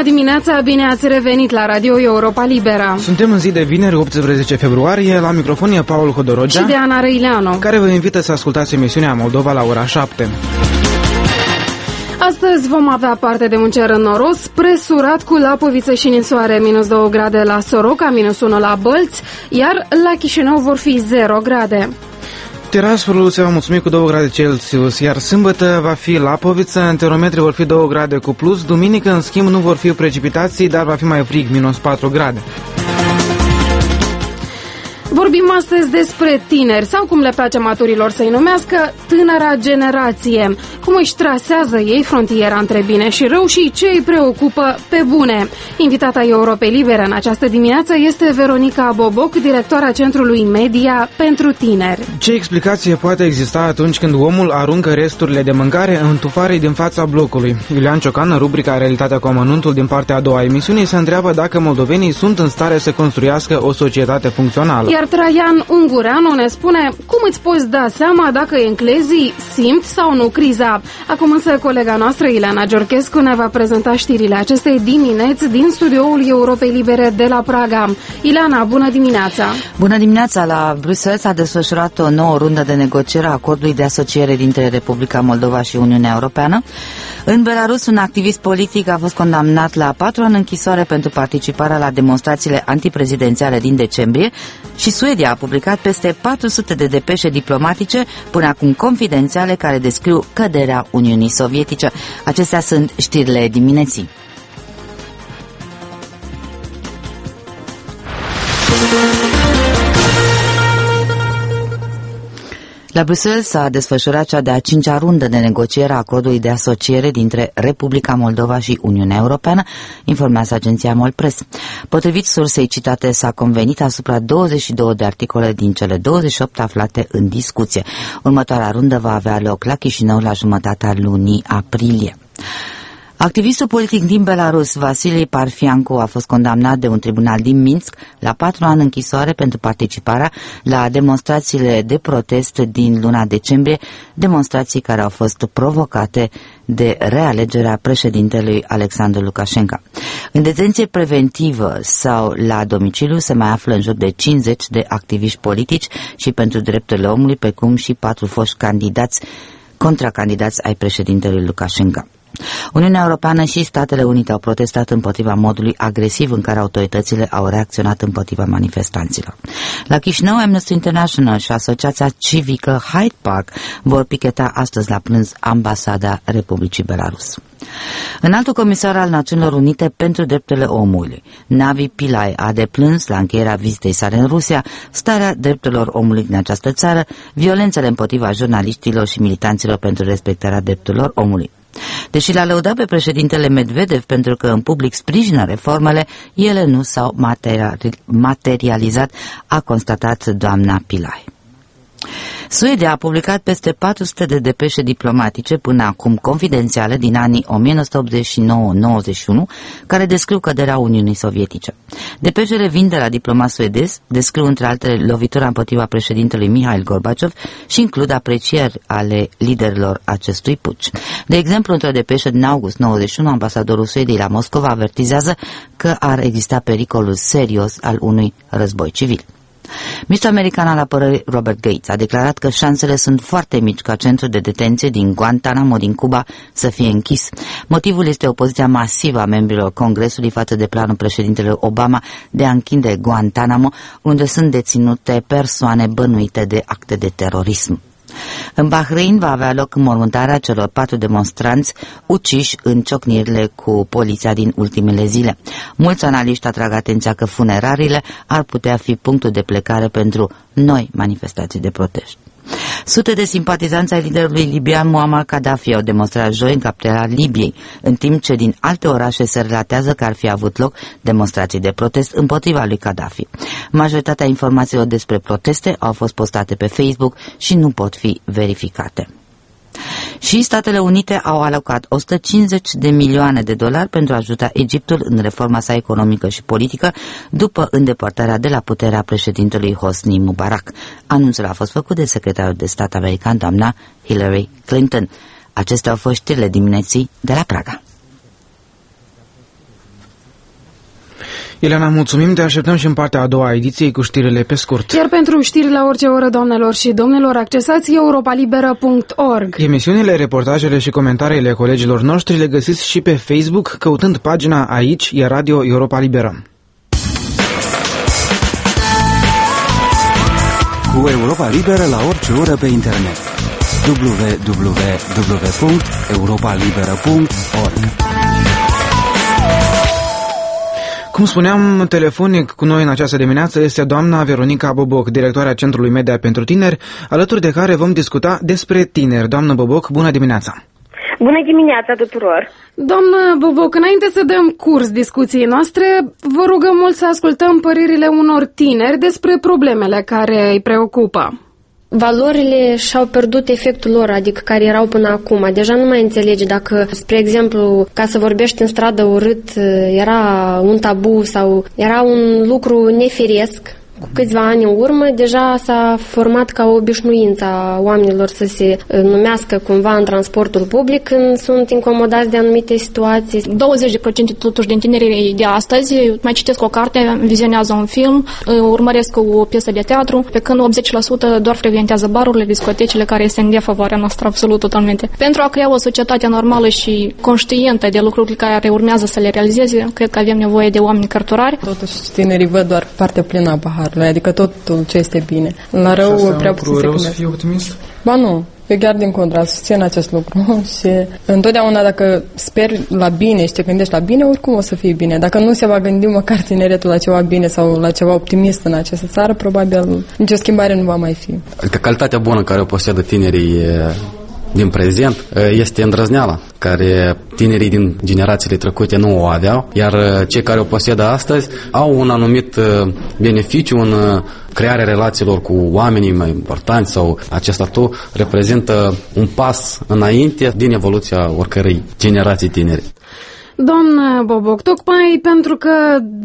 Bună dimineața, bine ați revenit la Radio Europa Liberă. Suntem în zi de vineri, 18 februarie, la microfon e Paul Hodorogea și de Ana Răileanu, care vă invită să ascultați emisiunea Moldova la ora 7. Astăzi vom avea parte de un cer înnoros, presurat cu Lapoviță și Ninsoare, minus 2 grade la Soroca, minus 1 la Bălți, iar la Chișinău vor fi 0 grade. Tiraspolul se va mulțumi cu 2 grade Celsius, iar sâmbătă va fi Lapoviță, în termometri vor fi 2 grade cu plus, duminică în schimb nu vor fi precipitații, dar va fi mai frig, minus 4 grade. Vorbim astăzi despre tineri, sau cum le place maturilor să-i numească, tânăra generație. Cum își trasează ei frontiera între bine și rău și ce îi preocupă pe bune. Invitata Europei Libere în această dimineață este Veronica Boboc, directoarea Centrului Media pentru Tineri. Ce explicație poate exista atunci când omul aruncă resturile de mâncare în tufarei din fața blocului? Iulian Ciocan, în rubrica Realitatea cu amănuntul din partea a doua emisiunii, se întreabă dacă moldovenii sunt în stare să construiască o societate funcțională. Iar Traian Ungureanu ne spune cum îți poți da seama dacă englezii simt sau nu criza. Acum însă colega noastră Ileana Giorchescu ne va prezenta știrile acestei dimineți din studioul Europei Libere de la Praga. Ileana, bună dimineața! Bună dimineața! La Bruxelles s-a desfășurat o nouă rundă de negociere a acordului de asociere dintre Republica Moldova și Uniunea Europeană. În Belarus, un activist politic a fost condamnat la 4 ani închisoare pentru participarea la demonstrațiile antiprezidențiale din decembrie și Suedia a publicat peste 400 de depeșe diplomatice, până acum confidențiale, care descriu căderea Uniunii Sovietice. Acestea sunt știrile dimineții. La Bruxelles s-a desfășurat cea de-a 5-a rundă de negociere a acordului de asociere dintre Republica Moldova și Uniunea Europeană, informează agenția Molpress. Potrivit sursei citate, s-a convenit asupra 22 de articole din cele 28 aflate în discuție. Următoarea rundă va avea loc la Chișinău la jumătatea lunii aprilie. Activistul politic din Belarus, Vasili Parfiancu, a fost condamnat de un tribunal din Minsk la 4 ani închisoare pentru participarea la demonstrațiile de protest din luna decembrie, demonstrații care au fost provocate de realegerea președintelui Alexandru Lukashenko. În detenție preventivă sau la domiciliu se mai află în jur de 50 de activiști politici și pentru drepturile omului, precum și 4 foști contracandidați ai președintelui Lukashenko. Uniunea Europeană și Statele Unite au protestat împotriva modului agresiv în care autoritățile au reacționat împotriva manifestanților. La Chișinău, Amnesty International și Asociația Civică Hyde Park vor picheta astăzi la prânz ambasada Republicii Belarus. Înaltul comisar al Națiunilor Unite pentru Drepturile Omului, Navi Pillay, a deplâns la încheierea vizitei sale în Rusia starea drepturilor omului din această țară, violențele împotriva jurnaliștilor și militanților pentru respectarea drepturilor omului. Deși l-a lăudat pe președintele Medvedev pentru că în public sprijină reformele, ele nu s-au materializat, a constatat doamna Pillay. Suedia a publicat peste 400 de depeșe diplomatice, până acum confidențiale, din anii 1989-91, care descriu căderea Uniunii Sovietice. Depeșele vin de la diplomat suedez, descriu între altele lovitura împotriva președintelui Mikhail Gorbaciov și includ aprecieri ale liderilor acestui puci. De exemplu, într-o depeșă din august 91, ambasadorul Suediei la Moscova avertizează că ar exista pericolul serios al unui război civil. Ministrul american al apărării Robert Gates a declarat că șansele sunt foarte mici ca centrul de detenție din Guantanamo din Cuba să fie închis. Motivul este opoziția masivă a membrilor Congresului față de planul președintelui Obama de a închide Guantanamo, unde sunt deținute persoane bănuite de acte de terorism. În Bahrain va avea loc înmormântarea celor 4 demonstranți uciși în ciocnirile cu poliția din ultimele zile. Mulți analiști atrag atenția că funerariile ar putea fi punctul de plecare pentru noi manifestații de protest. Sute de simpatizanți ai liderului libian Muammar Gaddafi au demonstrat joi în capitala Libiei, în timp ce din alte orașe se relatează că ar fi avut loc demonstrații de protest împotriva lui Gaddafi. Majoritatea informațiilor despre proteste au fost postate pe Facebook și nu pot fi verificate. Și Statele Unite au alocat 150 de milioane de dolari pentru a ajuta Egiptul în reforma sa economică și politică după îndepărtarea de la putere a președintelui Hosni Mubarak. Anunțul a fost făcut de secretarul de stat american, doamna Hillary Clinton. Acestea au fost știrile dimineții de la Praga. Ileana, mulțumim, te așteptăm și în partea a doua a ediției cu știrile pe scurt. Iar pentru știri la orice oră, doamnelor și domnilor, accesați europalibera.org. Emisiunile, reportajele și comentariile colegilor noștri le găsiți și pe Facebook, căutând pagina Aici e Radio Europa Liberă. Cu Europa Liberă la orice oră pe internet. www.europalibera.org. Cum spuneam, telefonic cu noi în această dimineață este doamna Veronica Boboc, directoarea Centrului Media pentru Tineri, alături de care vom discuta despre tineri. Doamnă Boboc, bună dimineața! Bună dimineața tuturor! Doamnă Boboc, înainte să dăm curs discuției noastre, vă rugăm mult să ascultăm părerile unor tineri despre problemele care îi preocupă. Valorile și-au pierdut efectul lor, adică care erau până acum. Deja nu mai înțelegi dacă, spre exemplu, ca să vorbești în stradă urât era un tabu sau era un lucru nefiresc. Cu câțiva ani în urmă, deja s-a format ca o obișnuință a oamenilor să se numească cumva în transportul public când sunt incomodați de anumite situații. 20% totuși din tinerii de astăzi mai citesc o carte, vizionează un film, urmăresc o piesă de teatru, pe când 80% doar frecventează barurile, discotecile, care este în defavoarea noastră absolut totalmente. Pentru a crea o societate normală și conștientă de lucrurile care urmează să le realizeze, cred că avem nevoie de oameni cărturari. Totuși tinerii văd doar partea plină a paharului. Adică totul ce este bine. La rău prea puțin se să fii optimist? Ba nu, eu chiar din contra, susțin acest lucru și întotdeauna dacă speri la bine și te gândești la bine, oricum o să fie bine. Dacă nu se va gândi măcar tineretul la ceva bine sau la ceva optimist în această țară, probabil nicio schimbare nu va mai fi. Adică calitatea bună care o posedă tinerii din prezent este îndrăzneala, care tinerii din generațiile trecute nu o aveau, iar cei care o posedă astăzi au un anumit beneficiu în crearea relațiilor cu oamenii mai importanți sau acest atu reprezintă un pas înainte din evoluția oricărei generații tineri. Doamnă Boboc, tocmai pentru că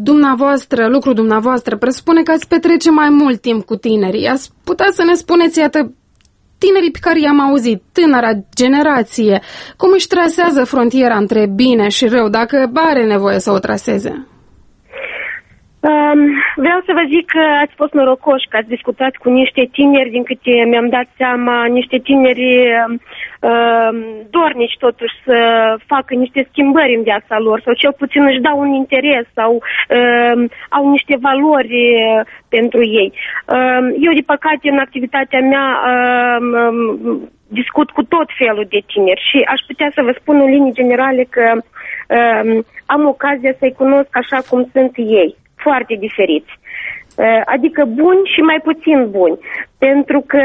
lucrul dumneavoastră presupune că ați petrece mai mult timp cu tinerii, ați putea să ne spuneți, iată, tinerii pe care i-am auzit, tânăra generație, cum își trasează frontiera între bine și rău, dacă are nevoie să o traseze? Vreau să vă zic că ați fost norocoși, că ați discutat cu niște tineri, din câte mi-am dat seama, niște tineri dornici totuși să facă niște schimbări în viața lor sau cel puțin își dau un interes sau au niște valori pentru ei. Eu, de păcate, în activitatea mea discut cu tot felul de tineri și aș putea să vă spun în linii generale că am ocazia să-i cunosc așa cum sunt ei, foarte diferiți. Adică buni și mai puțin buni. Pentru că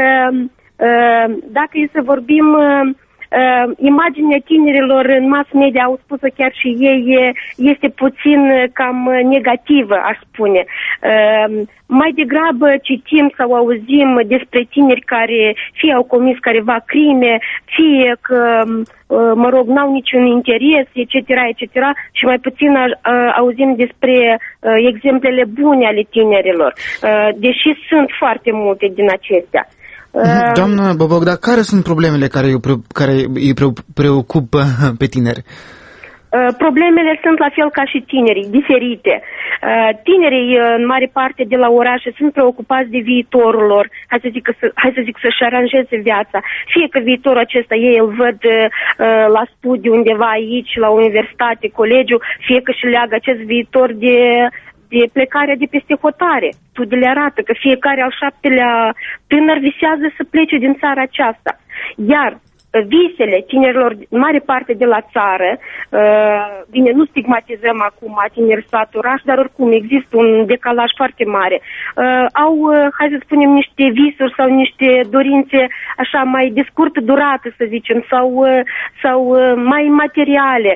dacă e să vorbim, imaginea tinerilor în mass media, au spus-o chiar și ei, este puțin cam negativă, aș spune. Mai degrabă citim sau auzim despre tineri care fie au comis careva crime, fie că, n-au niciun interes, etc., etc., și mai puțin auzim despre exemplele bune ale tinerilor, deși sunt foarte multe din acestea. Doamnă Boboc, dar care sunt problemele care îi preocupă pe tineri? Problemele sunt la fel ca și tinerii, diferite. Tinerii, în mare parte de la orașe, sunt preocupați de viitorul lor, hai să zic să-și aranjeze viața. Fie că viitorul acesta ei îl văd la studiu undeva aici, la universitate, colegiu, fie că și leagă acest viitor de plecarea de peste hotare. Studiile arată că fiecare al 7-lea tânăr visează să plece din țara aceasta. Iar visele tinerilor, în mare parte de la țară, bine, nu stigmatizăm acum tineri sat oraș, dar oricum există un decalaj foarte mare. Au, hai să spunem, niște visuri sau niște dorințe așa mai de scurtă durată, să zicem, sau mai materiale.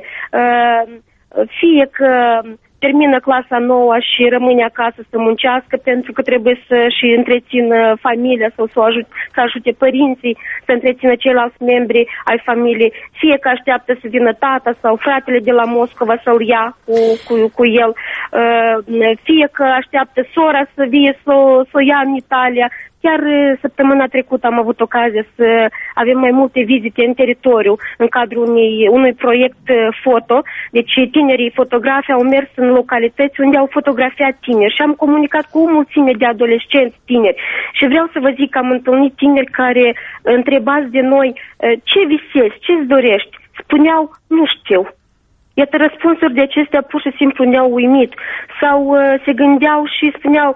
Fie că termină clasa 9 și rămâne acasă să muncească pentru că trebuie să-și întrețină familia sau să ajute părinții să întrețină ceilalți membri ai familiei, fie că așteaptă să vină tata sau fratele de la Moscova să-l ia cu el, fie că așteaptă sora să vie să o ia în Italia Chiar săptămâna trecută am avut ocazia să avem mai multe vizite în teritoriu, în cadrul unui proiect foto. Deci tinerii fotografi au mers în localități unde au fotografiat tineri și am comunicat cu o mulțime de adolescenți tineri. Și vreau să vă zic că am întâlnit tineri care, întrebați de noi, ce visezi, ce-ți dorești? Spuneau, nu știu. Iată, răspunsuri de acestea pur și simplu ne-au uimit. Sau se gândeau și spuneau,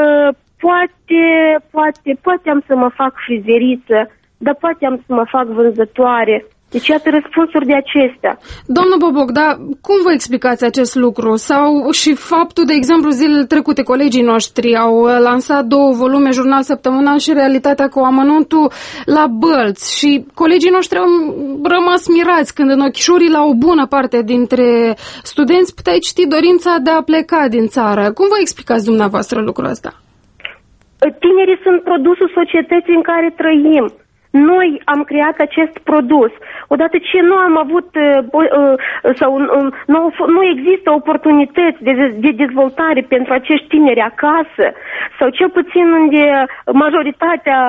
poate am să mă fac frizeriță, dar poate am să mă fac vânzătoare. Deci iată răspunsuri de acestea. Domnul Boboc, dar cum vă explicați acest lucru? Sau și faptul, de exemplu, zilele trecute, colegii noștri au lansat 2 volume, Jurnal Săptămânal și Realitatea cu amănuntul la Bălți și colegii noștri au rămas mirați când în ochișorii la o bună parte dintre studenți puteai citi dorința de a pleca din țară. Cum vă explicați dumneavoastră lucrul ăsta? Tinerii sunt produsul societății în care trăim. Noi am creat acest produs. Odată ce nu am avut sau nu există oportunități de dezvoltare pentru acești tineri acasă, sau cel puțin unde majoritatea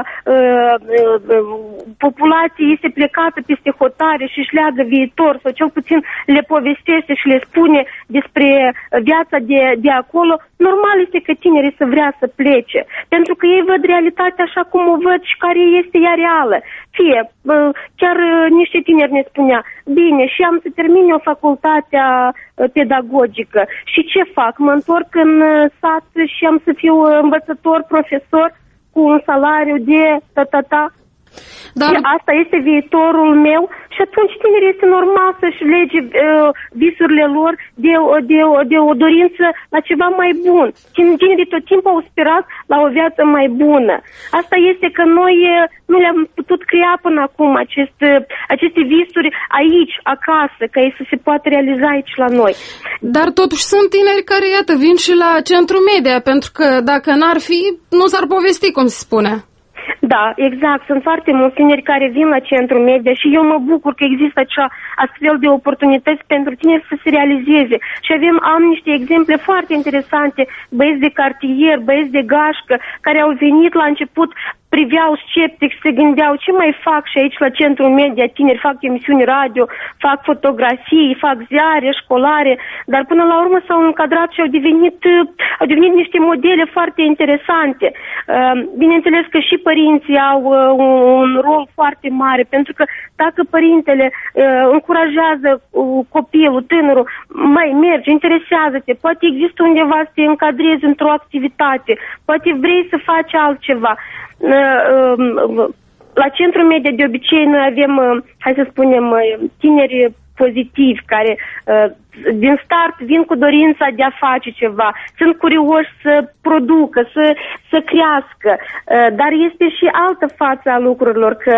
populației este plecată peste hotare și își leagă viitor, sau cel puțin le povestește și le spune despre viața de acolo, normal este că tinerii să vrea să plece, pentru că ei văd realitatea așa cum o văd și care este ea reală. Fie, chiar niște tineri ne spunea, bine, și am să termin eu facultatea pedagogică și ce fac? Mă întorc în sat și am să fiu învățător, profesor cu un salariu de ta. Dar asta este viitorul meu și atunci tinerii este normal să-și lege visurile lor de o dorință la ceva mai bun. Tinerii tot timpul au sperat la o viață mai bună. Asta este că noi nu le-am putut crea până acum aceste visuri aici, acasă, ca ei să se poată realiza aici la noi. Dar totuși sunt tineri care, iată, vin și la centru media, pentru că dacă n-ar fi, nu s-ar povesti, cum se spune. Da, exact. Sunt foarte mulți tineri care vin la centru media și eu mă bucur că există astfel de oportunități pentru tineri să se realizeze. Și am niște exemple foarte interesante, băieți de cartier, băieți de gașcă, care au venit la început, priveau sceptic și se gândeau ce mai fac și aici la centrul media, tineri fac emisiuni radio, fac fotografii, fac ziare școlare, dar până la urmă s-au încadrat și au devenit niște modele foarte interesante. Bineînțeles că și părinții au un rol foarte mare, pentru că dacă părintele încurajează copilul, tânărul, mai mergi, interesează-te, poate există undeva să te încadrezi într-o activitate, poate vrei să faci altceva. La centrul media de obicei noi avem, hai să spunem, tineri pozitivi care din start vin cu dorința de a face ceva, sunt curioși să producă, să crească, dar este și altă față a lucrurilor, că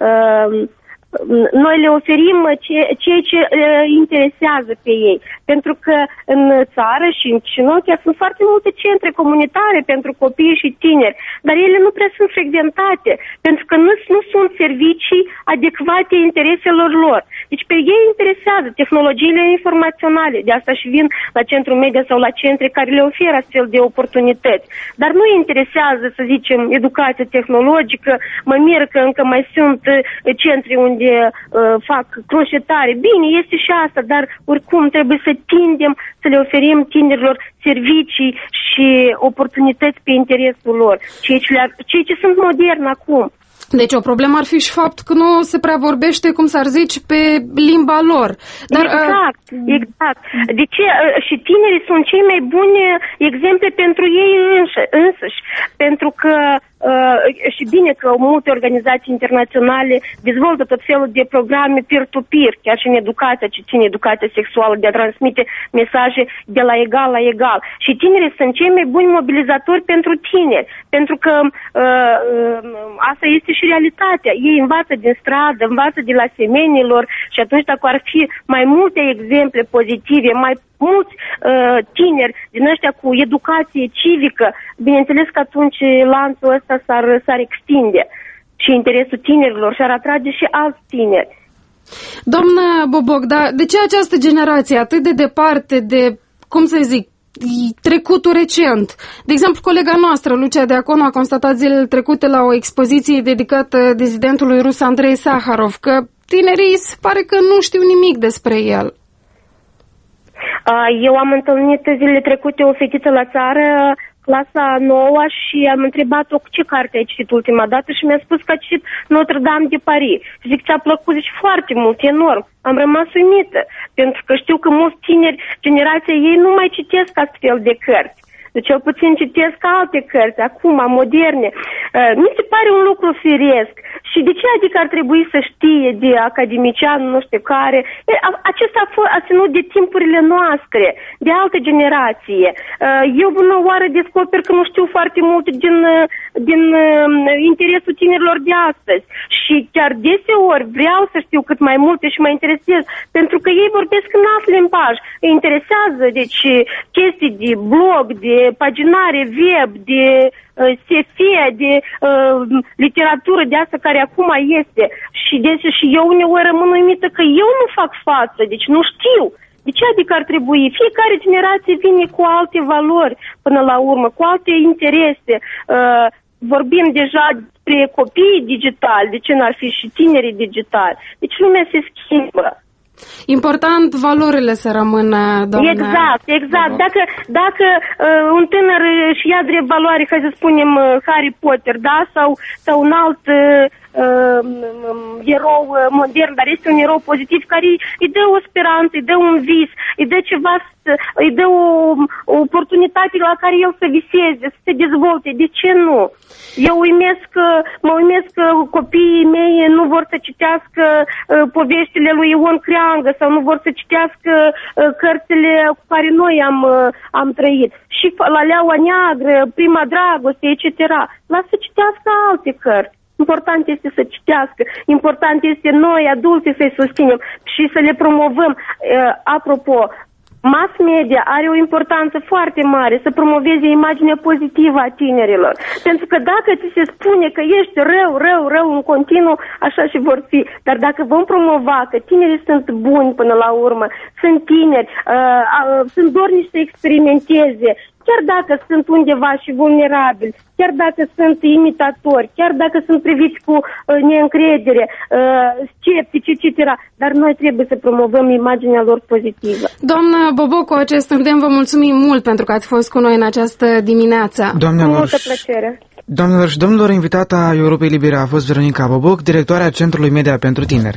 noi le oferim ceea ce interesează pe ei. Pentru că în țară și în Chișinău sunt foarte multe centre comunitare pentru copii și tineri, dar ele nu prea sunt frecventate, pentru că nu sunt servicii adecvate intereselor lor. Deci pe ei interesează tehnologiile informaționale, de asta și vin la centru media sau la centre care le oferă astfel de oportunități. Dar nu interesează, să zicem, educația tehnologică, mă mir că încă mai sunt centre unde fac croșetare. Bine, este și asta, dar oricum trebuie să tindem să le oferim tinerilor servicii și oportunități pe interesul lor, ceea ce sunt modern acum. Deci o problemă ar fi și faptul că nu se prea vorbește, cum s-ar zice, pe limba lor. Dar, exact. De ce? Și tinerii sunt cei mai buni exemple pentru ei însăși. Pentru că și bine că multe organizații internaționale dezvoltă tot felul de programe peer-to-peer, chiar și în educația ce ține educația sexuală, de a transmite mesaje de la egal la egal. Și tinerii sunt cei mai buni mobilizatori pentru tineri, pentru că asta este și realitatea. Ei învață din stradă, învață de la semenilor și atunci dacă ar fi mai multe exemple pozitive, mai mulți tineri din ăștia cu educație civică, bineînțeles că atunci lanțul ăsta s-ar extinde și interesul tinerilor și ar atrage și alți tineri. Doamnă Boboc, dar de ce această generație atât de departe de, cum să zic, trecutul recent. De exemplu, colega noastră, Lucia Deaconu, a constatat zilele trecute la o expoziție dedicată dizidentului rus Andrei Saharov că tinerii se pare că nu știu nimic despre el. Eu am întâlnit zilele trecute o fetiță la țară, clasa 9, și am întrebat-o ce carte ai citit ultima dată și mi-a spus că a citit Notre-Dame de Paris. Zic, ți-a plăcut? Zici, foarte mult, enorm. Am rămas uimită, pentru că știu că mulți tineri, generația ei, nu mai citesc astfel de cărți. Deci cel puțin citesc alte cărți, acum, moderne. Mi se pare un lucru firesc. Și de ce adică ar trebui să știe de academician, nu știu care? Acesta a ținut de timpurile noastre, de altă generație. Eu bună oară descoper că nu știu foarte mult din interesul tinerilor de astăzi. Și chiar deseori vreau să știu cât mai multe și mă interesez, pentru că ei vorbesc în alt limbaj. Îi interesează, deci, chestii de blog, de paginare web, de SF, de literatură de asta care acum este. Și eu uneori rămân uimită că eu nu fac față, deci nu știu. De ce adică ar trebui? Fiecare generație vine cu alte valori până la urmă, cu alte interese. Vorbim deja despre copiii digitali, de ce n-ar fi și tinerii digitali? Deci lumea se schimbă. Important valorile să rămână, doamne. Exact. Dacă un tânăr își ia drept valoare, hai să spunem, Harry Potter, da? Sau un alt erou modern, dar este un erou pozitiv care îi dă o speranță, îi dă un vis, îi dă ceva, îi dă o oportunitate la care el să viseze, să se dezvolte. De ce nu? Mă uimesc că copiii mei nu vor să citească poveștile lui Ion Creangă sau nu vor să citească cărțile cu care noi am trăit. Și la Leaua Neagră, Prima Dragoste, etc. Lasă să citească alte cărți. Important este să citească, important este noi, adulții, să-i susținem și să le promovăm. Apropo, mass media are o importanță foarte mare să promoveze imaginea pozitivă a tinerilor. Pentru că dacă ți se spune că ești rău în continuu, așa și vor fi. Dar dacă vom promova că tinerii sunt buni până la urmă, sunt tineri, sunt dornici să experimenteze, chiar dacă sunt undeva și vulnerabili, chiar dacă sunt imitatori, chiar dacă sunt priviți cu neîncredere, sceptici, etc. Dar noi trebuie să promovăm imaginea lor pozitivă. Doamna Bobo, cu acest îndemn vă mulțumim mult pentru că ați fost cu noi în această dimineață. Cu multă plăcere. Doamnelor și domnilor, invitata Europei Libere a fost Veronica Boboc, directoarea Centrului Media pentru Tineri.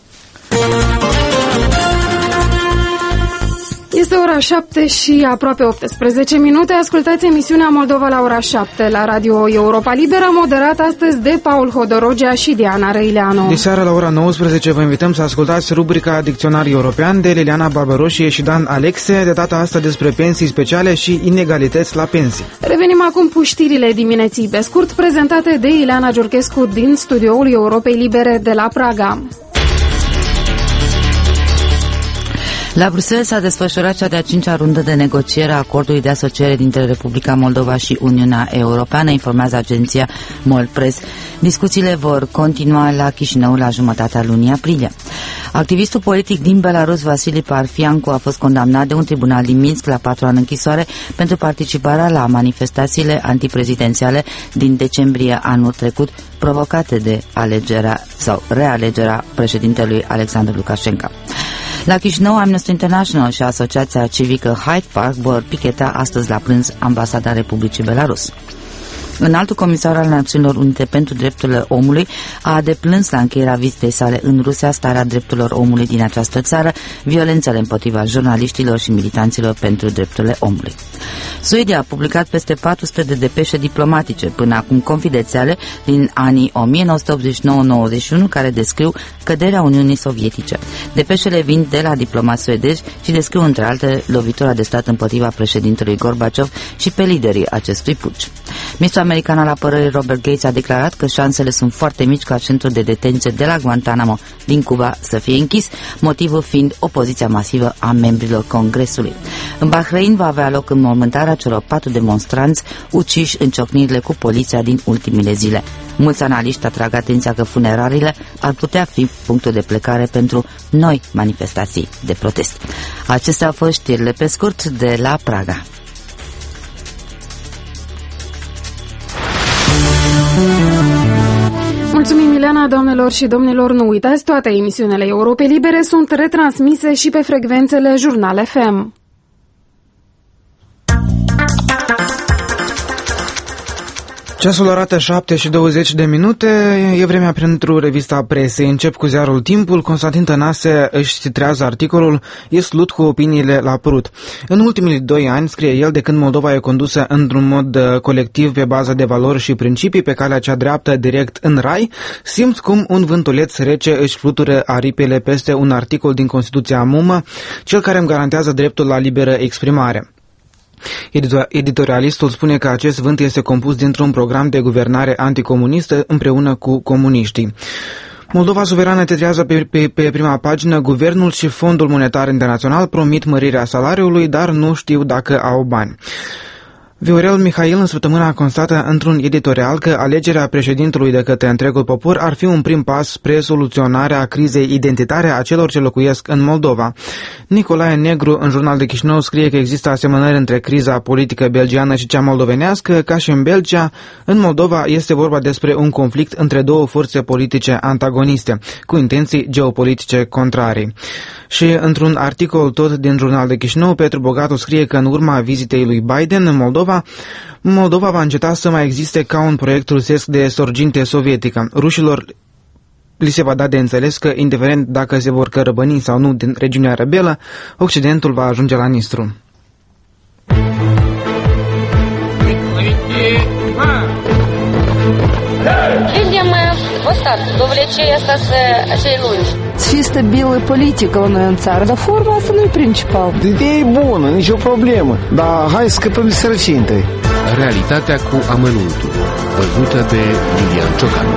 Este ora 7 și aproape 18 minute. Ascultați emisiunea Moldova la ora 7 la Radio Europa Liberă, moderat astăzi de Paul Hodorogea și Diana Răileanu. De seară la ora 19 vă invităm să ascultați rubrica Dicționar European de Liliana Barbaroșie și Dan Alexe, de data asta despre pensii speciale și inegalități la pensii. Revenim acum cu știrile dimineții pe scurt, prezentate de Ileana Giurchescu din studioul Europei Libere de la Praga. La Bruxelles s-a desfășurat cea de-a 5-a rundă de negociere a acordului de asociere dintre Republica Moldova și Uniunea Europeană, informează agenția MOL-Press. Discuțiile vor continua la Chișinău la jumătatea lunii aprilie. Activistul politic din Belarus, Vasili Parfiancu, a fost condamnat de un tribunal din Minsk la 4 ani închisoare pentru participarea la manifestațiile antiprezidențiale din decembrie anul trecut, provocate de alegerea sau realegerea președintelui Alexandru Lukashenko. La Chișinău, Amnesty International și Asociația Civică Hyde Park vor picheta astăzi la prânz ambasada Republicii Belarus. Înaltul comisar al Națiunilor Unite pentru Drepturile Omului a deplâns la încheierea vizitei sale în Rusia starea drepturilor omului din această țară, violențele împotriva jurnaliștilor și militanților pentru drepturile omului. Suedia a publicat peste 400 de depeșe diplomatice, până acum confidențiale, din anii 1989-91, care descriu căderea Uniunii Sovietice. Depeșele vin de la diplomați suedezi și descriu, între altele, lovitura de stat împotriva președintelui Gorbaciov și pe liderii acestui puci. Ministrul american al apărării Robert Gates a declarat că șansele sunt foarte mici ca centrul de detenție de la Guantanamo din Cuba să fie închis, motivul fiind opoziția masivă a membrilor Congresului. În Bahrain va avea loc înmormântarea celor 4 demonstranți uciși în ciocnirile cu poliția din ultimele zile. Mulți analiști atrag atenția că funerariile ar putea fi punctul de plecare pentru noi manifestații de protest. Acestea au fost știrile pe scurt de la Praga. Mulțumim, Ileana. Doamnelor și domnilor, nu uitați, toate emisiunile Europei Libere sunt retransmise și pe frecvențele Jurnal FM. Ceasul arată 7:20. E vremea pentru revista presei. Încep cu ziarul Timpul. Constantin Tănase își titrează articolul "E slut cu opiniile la prut". În ultimii 2 ani, scrie el, de când Moldova e condusă într-un mod colectiv pe bază de valori și principii pe calea cea dreaptă direct în rai, simt cum un vântuleț rece își flutură aripile peste un articol din Constituția Mumă, cel care îmi garantează dreptul la liberă exprimare. Editorialistul spune că acest vânt este compus dintr-un program de guvernare anticomunistă împreună cu comuniștii. Moldova Suverană titrează pe prima pagină: Guvernul și Fondul Monetar Internațional promit mărirea salariului, dar nu știu dacă au bani. Viorel Mihail în săptămâna constată într-un editorial că alegerea președintelui de către întregul popor ar fi un prim pas spre soluționarea crizei identitare a celor ce locuiesc în Moldova. Nicolae Negru în Jurnal de Chișinău scrie că există asemănări între criza politică belgiană și cea moldovenească. Ca și în Belgia, în Moldova este vorba despre un conflict între două forțe politice antagoniste, cu intenții geopolitice contrarii. Și într-un articol tot din Jurnal de Chișinău, Petru Bogatu scrie că în urma vizitei lui Biden în Moldova va înceta să mai existe ca un proiect rusesc de sorginte sovietică. Rușilor li se va da de înțeles că, indiferent dacă se vor cărăbăni sau nu din regiunea rebelă, Occidentul va ajunge la Nistru. Видим мы вот так, довлечение цієї лунь. Чисто белая политика у ЦАР, dar forma asta nu e principal. Ideea e bună, nicio problemă, dar hai să scăpăm de sărăcinte. Realitatea cu amănuntul, văzută de Iulian Ciocan.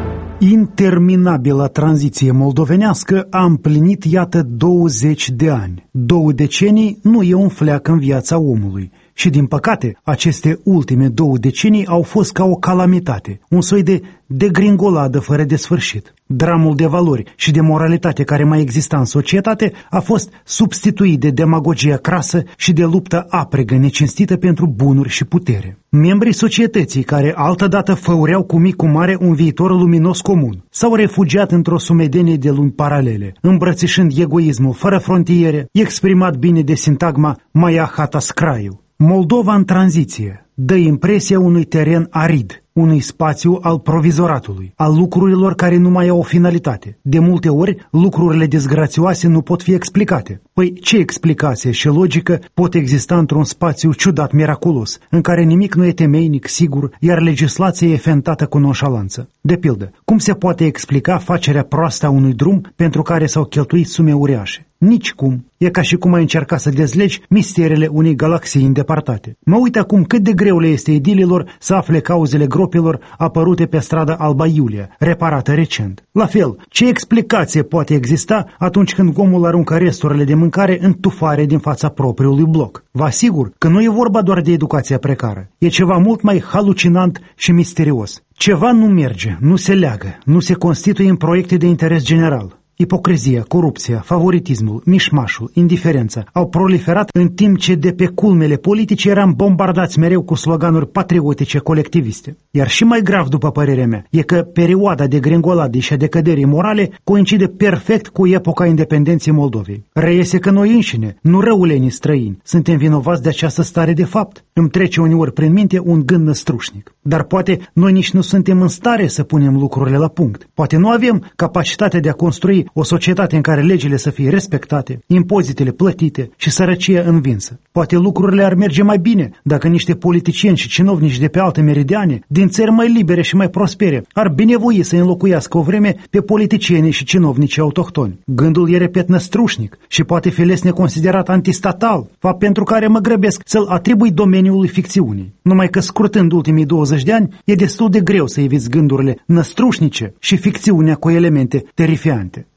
Interminabila tranziție moldovenească a împlinit, iată, 20 de ani. 2 decenii nu e un fleac în viața omului. Și, din păcate, aceste ultime 2 decenii au fost ca o calamitate, un soi de degringoladă fără de sfârșit. Dramul de valori și de moralitate care mai exista în societate a fost substituit de demagogia crasă și de luptă apregă necinstită pentru bunuri și putere. Membrii societății, care altădată făureau cu mic cu mare un viitor luminos comun, s-au refugiat într-o sumedenie de lumi paralele, îmbrățișând egoismul fără frontiere, exprimat bine de sintagma Maia Hatas Craiu. Moldova în tranziție dă impresia unui teren arid, unui spațiu al provizoratului, al lucrurilor care nu mai au o finalitate. De multe ori, lucrurile disgrațioase nu pot fi explicate. Păi ce explicație și logică pot exista într-un spațiu ciudat miraculos, în care nimic nu e temeinic, sigur, iar legislația e fentată cu nonșalanță? De pildă, cum se poate explica facerea proastă a unui drum pentru care s-au cheltuit sume uriașe? Nici cum. E ca și cum ai încerca să dezlegi misterele unei galaxii îndepărtate. Mă uit acum cât de greu le este edililor să afle cauzele gropilor apărute pe strada Alba Iulia, reparată recent. La fel, ce explicație poate exista atunci când omul aruncă resturile de mâncare în tufare din fața propriului bloc? Vă asigur că nu e vorba doar de educația precară. E ceva mult mai halucinant și misterios. Ceva nu merge, nu se leagă, nu se constituie în proiecte de interes general. Ipocrizia, corupția, favoritismul, mișmașul, indiferența au proliferat în timp ce de pe culmele politice eram bombardați mereu cu sloganuri patriotice colectiviste. Iar și mai grav, după părerea mea, e că perioada de gringoladei și a decăderii morale coincide perfect cu epoca independenței Moldovei. Reiese că noi înșine, nu răulenii străini, suntem vinovați de această stare de fapt. Îmi trece uneori prin minte un gând năstrușnic. Dar poate noi nici nu suntem în stare să punem lucrurile la punct. Poate nu avem capacitatea de a construi o societate în care legile să fie respectate, impozitele plătite și sărăcia învinsă. Poate lucrurile ar merge mai bine dacă niște politicieni și cinovnici de pe alte meridiane, din țări mai libere și mai prospere, ar binevoi să înlocuiască o vreme pe politicienii și cinovnicii autohtoni. Gândul e, repet, năstrușnic și poate fi les neconsiderat antistatal, fapt pentru care mă grăbesc să-l atribui domeniului ficțiunii. Numai că, scurtând ultimii 20 de ani, e destul de greu să eviți gândurile năstrușnice și ficțiunea cu elemente terifiante.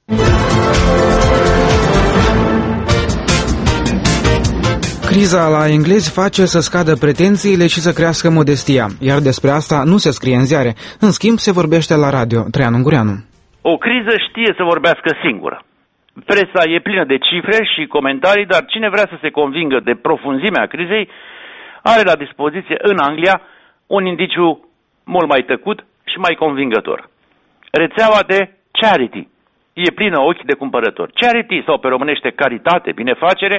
Criza la englezi face să scadă pretențiile și să crească modestia, iar despre asta nu se scrie în ziare. În schimb, se vorbește la radio. Traian Ungureanu. O criză știe să vorbească singură. Presa e plină de cifre și comentarii, dar cine vrea să se convingă de profunzimea crizei are la dispoziție în Anglia un indiciu mult mai tăcut și mai convingător. Rețeaua de charity e plină ochi de cumpărători. Charity, sau pe românește caritate, binefacere,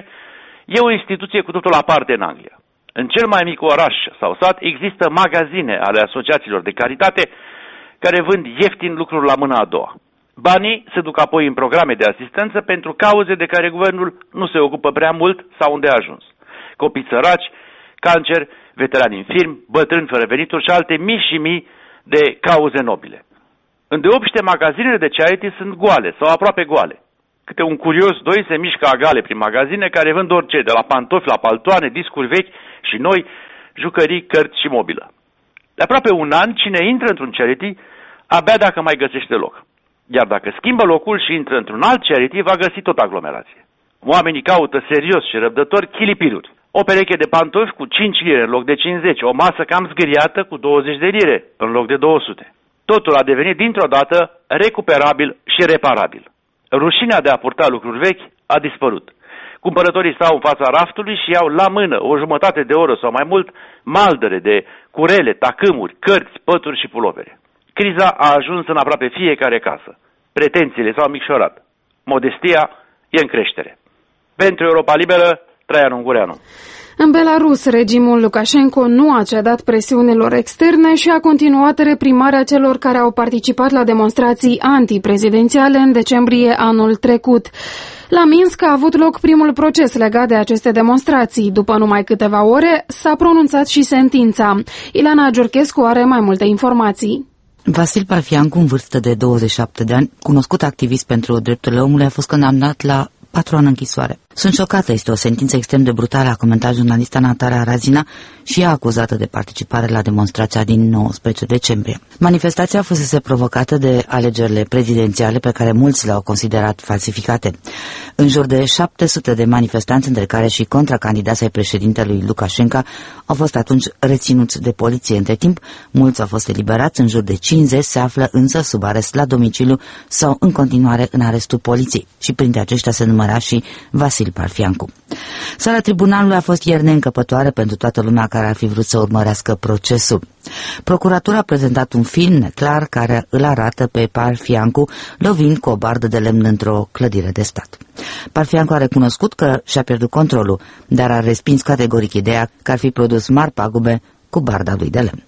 e o instituție cu totul aparte în Anglia. În cel mai mic oraș sau sat există magazine ale asociațiilor de caritate care vând ieftin lucruri la mâna a doua. Banii se duc apoi în programe de asistență pentru cauze de care guvernul nu se ocupă prea mult sau unde a ajuns. Copii săraci, cancer, veterani infirmi, bătrâni fără venituri și alte mii și mii de cauze nobile. Îndeopște, magazinele de charity sunt goale sau aproape goale. Câte un curios doi se mișcă agale prin magazine care vând orice, de la pantofi la paltoane, discuri vechi și noi, jucării, cărți și mobilă. De aproape un an, cine intră într-un charity, abia dacă mai găsește loc. Iar dacă schimbă locul și intră într-un alt charity, va găsi tot aglomerație. Oamenii caută serios și răbdători chilipiruri. O pereche de pantofi cu 5 lire în loc de 50, o masă cam zgâriată cu 20 de lire în loc de 200. Totul a devenit dintr-o dată recuperabil și reparabil. Rușinea de a purta lucruri vechi a dispărut. Cumpărătorii stau în fața raftului și iau la mână o jumătate de oră sau mai mult maldăre de curele, tacâmuri, cărți, pături și pulovere. Criza a ajuns în aproape fiecare casă. Pretențiile s-au micșorat. Modestia e în creștere. Pentru Europa Liberă, Traian Ungureanu. În Belarus, regimul Lukashenko nu a cedat presiunilor externe și a continuat reprimarea celor care au participat la demonstrații antiprezidențiale în decembrie anul trecut. La Minsk a avut loc primul proces legat de aceste demonstrații. După numai câteva ore, s-a pronunțat și sentința. Ileana Giurchescu are mai multe informații. Vasil Parfiancu, în vârstă de 27 de ani, cunoscut activist pentru drepturile omului, a fost condamnat la 4 ani închisoare. Sunt șocată, este o sentință extrem de brutală, a comentat jurnalista Natalia Razina și ea acuzată de participare la demonstrația din 19 decembrie. Manifestația fusese provocată de alegerile prezidențiale pe care mulți le-au considerat falsificate. În jur de 700 de manifestanți, între care și contracandidații ai președintelui Lukashenko, au fost atunci reținuți de poliție. Între timp, mulți au fost eliberați, în jur de 50 se află însă sub arest la domiciliu sau în continuare în arestul poliției. Și printre aceștia se număra și Vasil Parfiancu. Sala tribunalului a fost ieri neîncăpătoare pentru toată lumea care ar fi vrut să urmărească procesul. Procuratura a prezentat un film neclar care îl arată pe Parfiancu lovind cu o bardă de lemn într-o clădire de stat. Parfiancu a recunoscut că și-a pierdut controlul, dar a respins categoric ideea că ar fi produs mari pagube cu barda lui de lemn.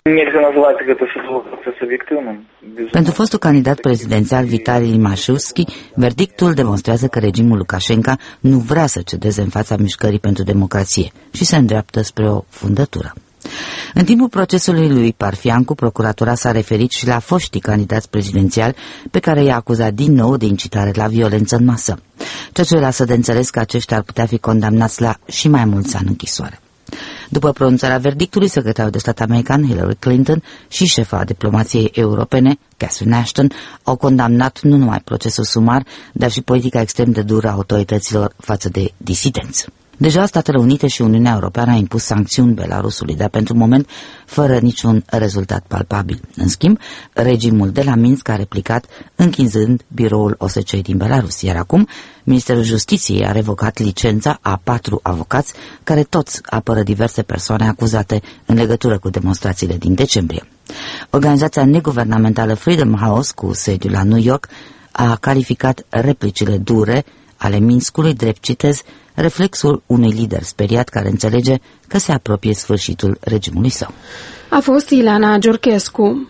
Pentru fostul candidat prezidențial Vitali Limashevski, verdictul demonstrează că regimul Lukashenko nu vrea să cedeze în fața mișcării pentru democrație și se îndreaptă spre o fundătură. În timpul procesului lui Parfiancu, procuratura s-a referit și la foștii candidați prezidențiali pe care i-a acuzat din nou de incitare la violență în masă, ceea ce lasă de înțeles că aceștia ar putea fi condamnați la și mai mulți ani închisoare. După pronunțarea verdictului, secretarul de stat american Hillary Clinton și șefa diplomației europene, Catherine Ashton, au condamnat nu numai procesul sumar, dar și politica extrem de dură a autorităților față de disidenți. Deja Statele Unite și Uniunea Europeană a impus sancțiuni Belarusului, dar pentru moment fără niciun rezultat palpabil. În schimb, regimul de la Minsk a replicat închinzând biroul OSCE din Belarus, iar acum Ministerul Justiției a revocat licența a 4 avocați care toți apără diverse persoane acuzate în legătură cu demonstrațiile din decembrie. Organizația neguvernamentală Freedom House, cu sediul la New York, a calificat replicile dure ale Minskului drept, citez, reflexul unui lider speriat care înțelege că se apropie sfârșitul regimului său. A fost Ileana Giurchescu.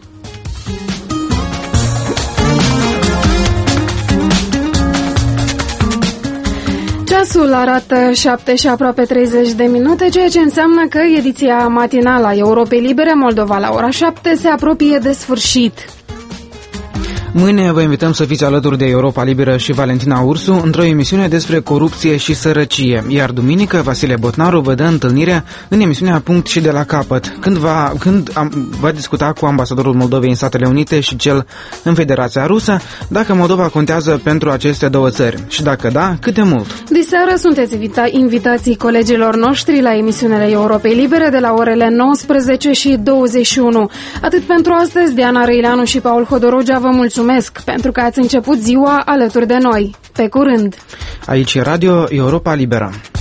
Ceasul arată 7 și aproape 30 de minute, ceea ce înseamnă că ediția matinală a Europei Libere Moldova la ora 7 se apropie de sfârșit. Mâine vă invităm să fiți alături de Europa Liberă și Valentina Ursu într-o emisiune despre corupție și sărăcie, iar duminică Vasile Botnaru vă dă întâlnirea în emisiunea Punct și de la capăt, când va discuta cu ambasadorul Moldovei în Statele Unite și cel în Federația Rusă dacă Moldova contează pentru aceste două țări și dacă da, cât de mult. Diseară sunteți invitații colegilor noștri la emisiunile Europei Libere de la orele 19 și 21. Atât pentru astăzi, Diana Răileanu și Paul Hodorogea vă mulțumesc pentru că ați început ziua alături de noi. Pe curând! Aici e Radio Europa Liberă.